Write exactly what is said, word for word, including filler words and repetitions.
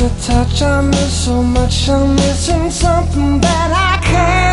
the touch, I miss so much. I'm missing something that I can't